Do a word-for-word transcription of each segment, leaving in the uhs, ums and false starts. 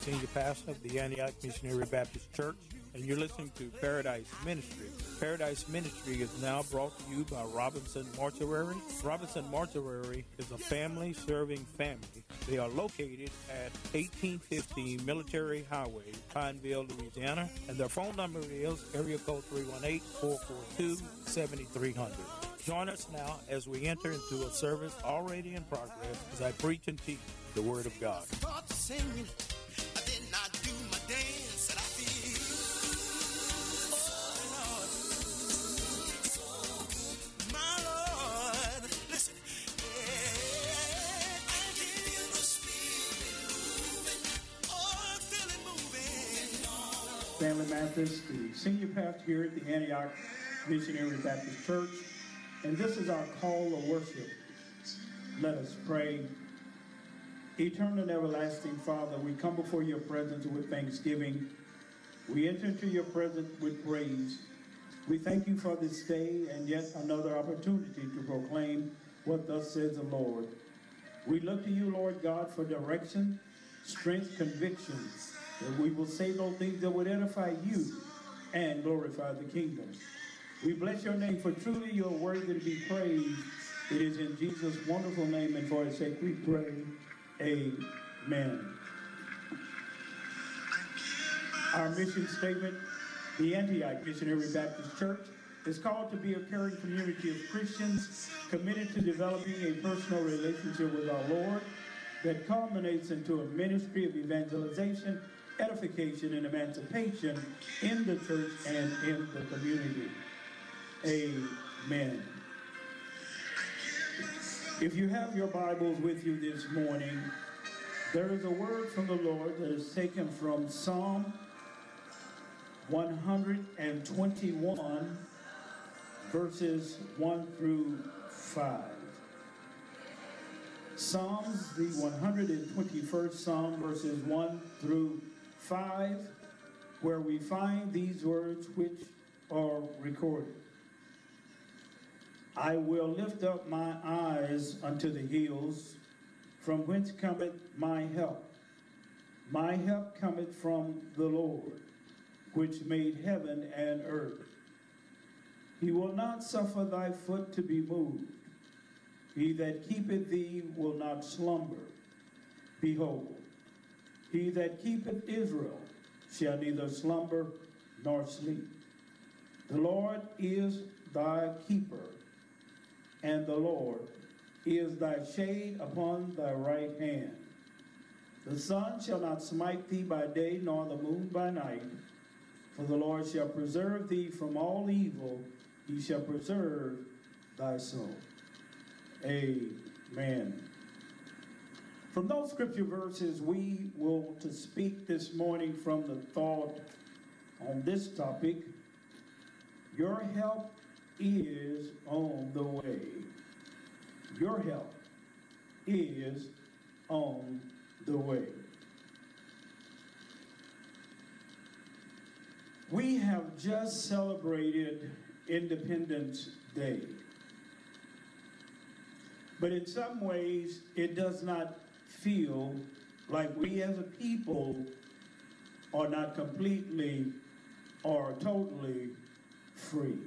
Senior Pastor of the Antioch Missionary Baptist Church, and you're listening to Paradise Ministry. Paradise Ministry is now brought to you by Robinson Mortuary. Robinson Mortuary is a family-serving family. They are located at eighteen fifteen Military Highway, Pineville, Louisiana, and their phone number is area code three one eight, four four two, seven three zero zero. Join us now as we enter into a service already in progress as I preach and teach the Word of God. Start singing, I did not do my dance, and I feel, oh Lord, my Lord, listen, yeah, I can feel the spirit moving, oh, I feel it moving. Stanley Mathis, the senior pastor here at the Antioch Missionary Baptist Church, and this is our call of worship. Let us pray. Eternal and everlasting Father, we come before your presence with thanksgiving. We enter into your presence with praise. We thank you for this day and yet another opportunity to proclaim what thus says the Lord. We look to you, Lord God, for direction, strength, conviction, that we will say those things that would edify you and glorify the kingdom. We bless your name, for truly you are worthy to be praised. It is in Jesus' wonderful name and for his sake we pray. Amen. Our mission statement, the Antioch Missionary Baptist Church is called to be a caring community of Christians committed to developing a personal relationship with our Lord that culminates into a ministry of evangelization, edification, and emancipation in the church and in the community. Amen. If you have your Bibles with you this morning, there is a word from the Lord that is taken from Psalm one twenty-one, verses one through five. Psalms, the one hundred twenty-first Psalm, verses one through five, where we find these words which are recorded. I will lift up my eyes unto the hills, from whence cometh my help. My help cometh from the Lord, which made heaven and earth. He will not suffer thy foot to be moved. He that keepeth thee will not slumber. Behold, he that keepeth Israel shall neither slumber nor sleep. The Lord is thy keeper, and the Lord is thy shade upon thy right hand. The sun shall not smite thee by day, nor the moon by night. For the Lord shall preserve thee from all evil. He shall preserve thy soul. Amen. From those scripture verses, we will to speak this morning from the thought on this topic. Your help is on the way. Your help is on the way. We have just celebrated Independence Day. But in some ways, it does not feel like we as a people are not completely or totally free.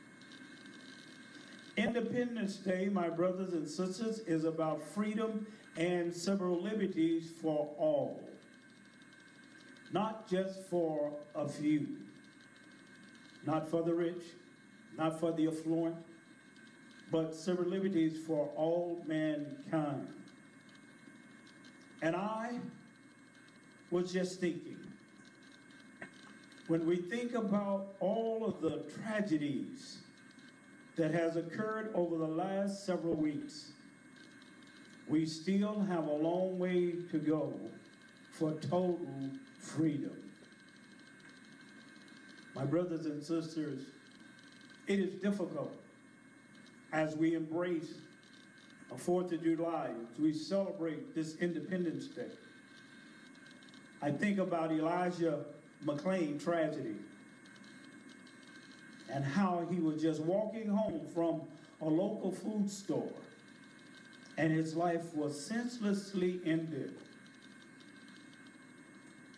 Independence Day, my brothers and sisters, is about freedom and civil liberties for all, not just for a few, not for the rich, not for the affluent, but civil liberties for all mankind. And I was just thinking, when we think about all of the tragedies that has occurred over the last several weeks, we still have a long way to go for total freedom. My brothers and sisters, it is difficult as we embrace a fourth of July, as we celebrate this Independence Day. I think about Elijah McClain tragedy and how he was just walking home from a local food store and his life was senselessly ended.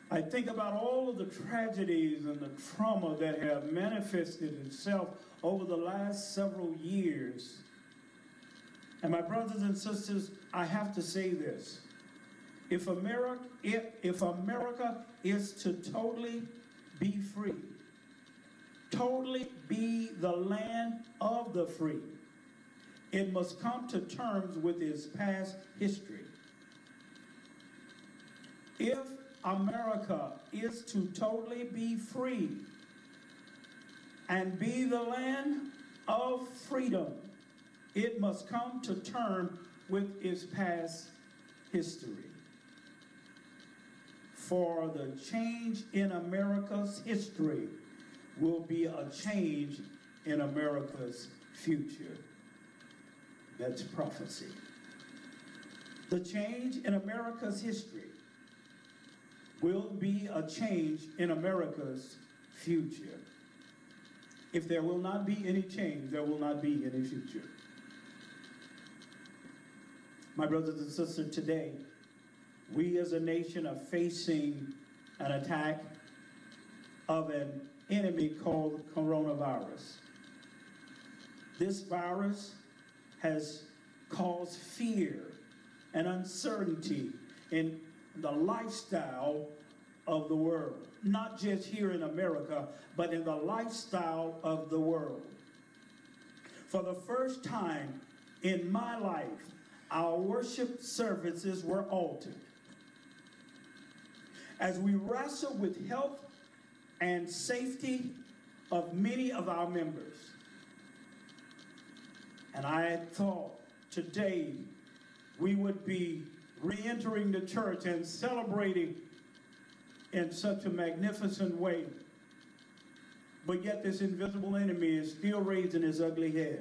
I think about all of the tragedies and the trauma that have manifested itself over the last several years. And my brothers and sisters, I have to say this. If America, if, if America is to totally be free, totally be the land of the free, it must come to terms with its past history. If America is to totally be free and be the land of freedom, it must come to terms with its past history. For the change in America's history will be a change in America's future. That's prophecy. The change in America's history will be a change in America's future. If there will not be any change, there will not be any future. My brothers and sisters, today, we as a nation are facing an attack of an enemy called coronavirus. This virus has caused fear and uncertainty in the lifestyle of the world, not just here in America, but in the lifestyle of the world. For the first time in my life, our worship services were altered as we wrestle with health and safety of many of our members. And I thought today we would be re-entering the church and celebrating in such a magnificent way. But yet this invisible enemy is still raising his ugly head.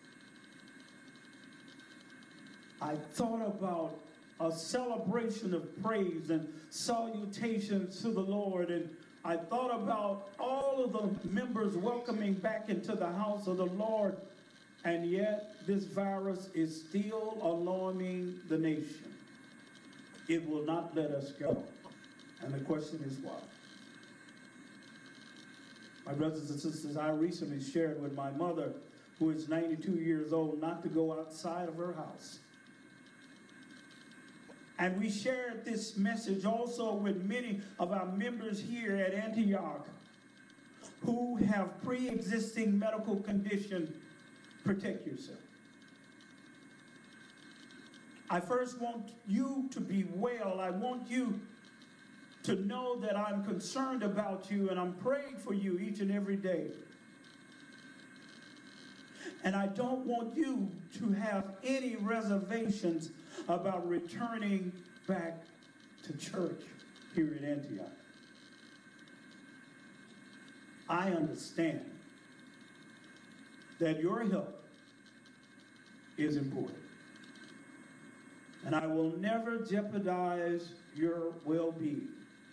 I thought about a celebration of praise and salutations to the Lord, and I thought about all of the members welcoming back into the house of the Lord, and yet this virus is still alarming the nation. It will not let us go. And the question is why? My brothers and sisters, I recently shared with my mother, who is ninety-two years old, not to go outside of her house. And we shared this message also with many of our members here at Antioch who have pre-existing medical condition. Protect yourself. I first want you to be well. I want you to know that I'm concerned about you and I'm praying for you each and every day. And I don't want you to have any reservations about returning back to church here in Antioch. I understand that your health is important. And I will never jeopardize your well-being.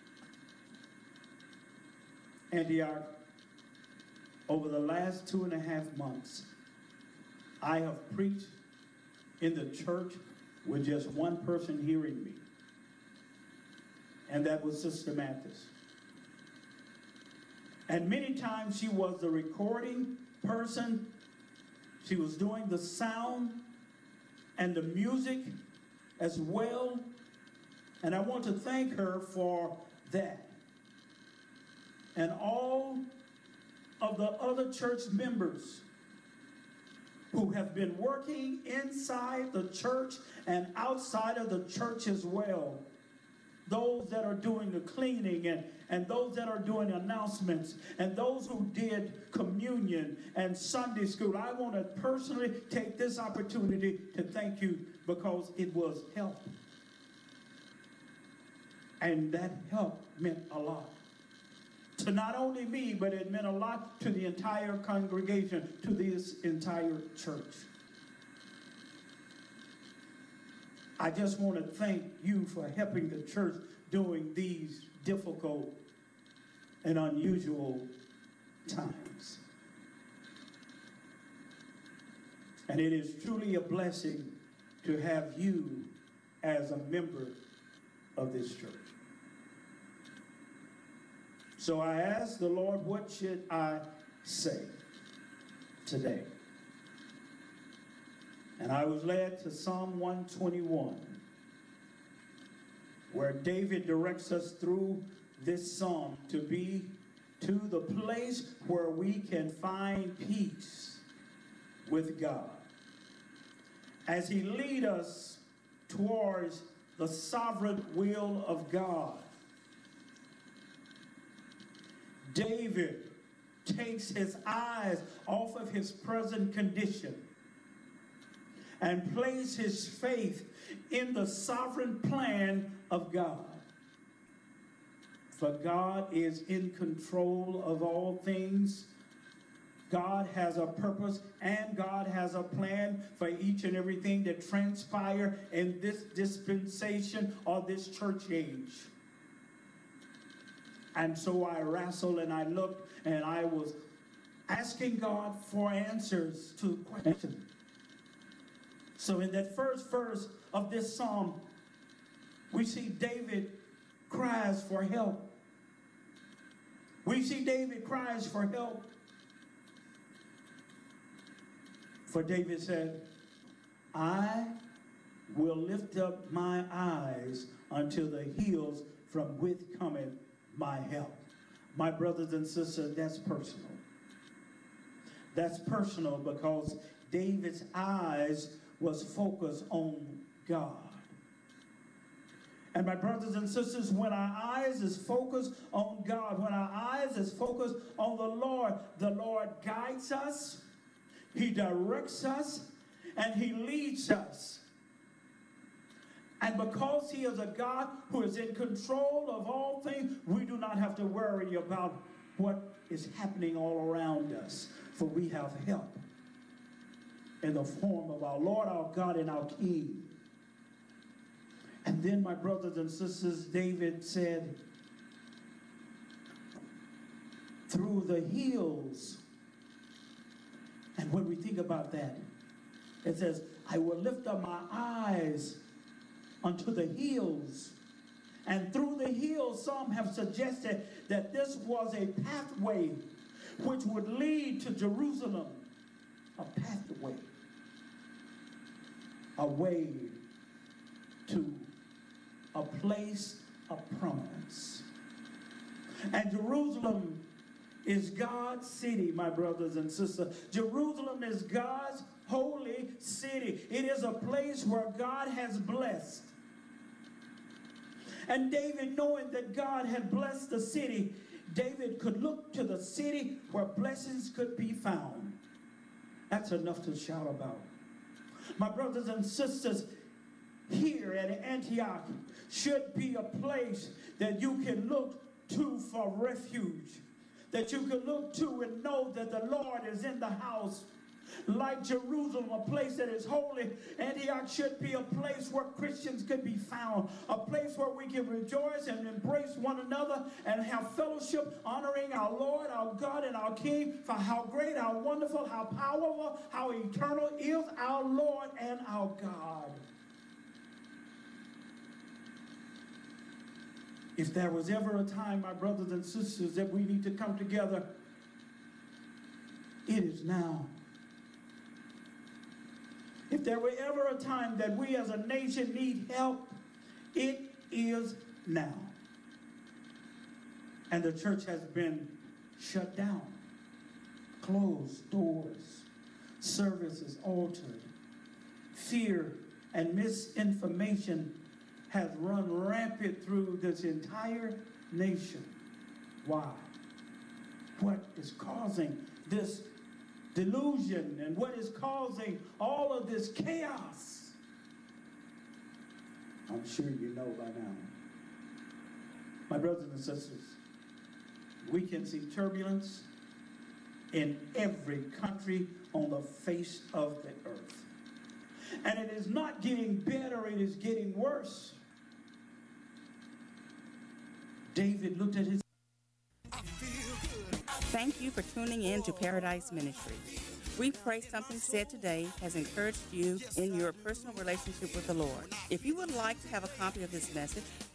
Antioch, over the last two and a half months, I have preached in the church with just one person hearing me, and that was Sister Mathis. And many times she was the recording person, she was doing the sound and the music as well, and I want to thank her for that. And all of the other church members who have been working inside the church and outside of the church as well. Those that are doing the cleaning and, and those that are doing announcements and those who did communion and Sunday school. I want to personally take this opportunity to thank you because it was help. And that help meant a lot. To not only me, but it meant a lot to the entire congregation, to this entire church. I just want to thank you for helping the church during these difficult and unusual times. And it is truly a blessing to have you as a member of this church. So I asked the Lord, what should I say today? And I was led to Psalm one twenty-one, where David directs us through this psalm to be to the place where we can find peace with God, as he leads us towards the sovereign will of God. David takes his eyes off of his present condition and place his faith in the sovereign plan of God. For God is in control of all things. God has a purpose and God has a plan for each and everything that transpire in this dispensation or this church age. And so I wrestled and I looked and I was asking God for answers to questions. So in that first verse of this psalm, we see David cries for help. We see David cries for help. For David said, I will lift up my eyes unto the hills from which cometh my help. My brothers and sisters, that's personal. That's personal because David's eyes was focused on God. And my brothers and sisters, when our eyes is focused on God, when our eyes is focused on the Lord, the Lord guides us, he directs us, and he leads us. And because he is a God who is in control of all things, we do not have to worry about what is happening all around us, for we have help in the form of our Lord, our God, and our King. And then, my brothers and sisters, David said, through the hills. And when we think about that, it says, I will lift up my eyes unto the hills. And through the hills, some have suggested that this was a pathway which would lead to Jerusalem. A pathway. A way to a place of prominence. And Jerusalem is God's city, my brothers and sisters. Jerusalem is God's holy city. It is a place where God has blessed. And David, knowing that God had blessed the city, David could look to the city where blessings could be found. That's enough to shout about. My brothers and sisters, here at Antioch should be a place that you can look to for refuge, that you can look to and know that the Lord is in the house. Like Jerusalem, a place that is holy, Antioch should be a place where Christians could be found, a place where we can rejoice and embrace one another and have fellowship, honoring our Lord, our God, and our King for how great, how wonderful, how powerful, how eternal is our Lord and our God. If there was ever a time, my brothers and sisters, that we need to come together, it is now. If there were ever a time that we as a nation need help, it is now. And the church has been shut down, closed doors, services altered. Fear and misinformation has run rampant through this entire nation. Why? What is causing this delusion and what is causing all of this chaos? I'm sure you know by now. My brothers and sisters, we can see turbulence in every country on the face of the earth. And it is not getting better, it is getting worse. David looked at his... Thank you for tuning in to Paradise Ministry. We pray something said today has encouraged you in your personal relationship with the Lord. If you would like to have a copy of this message,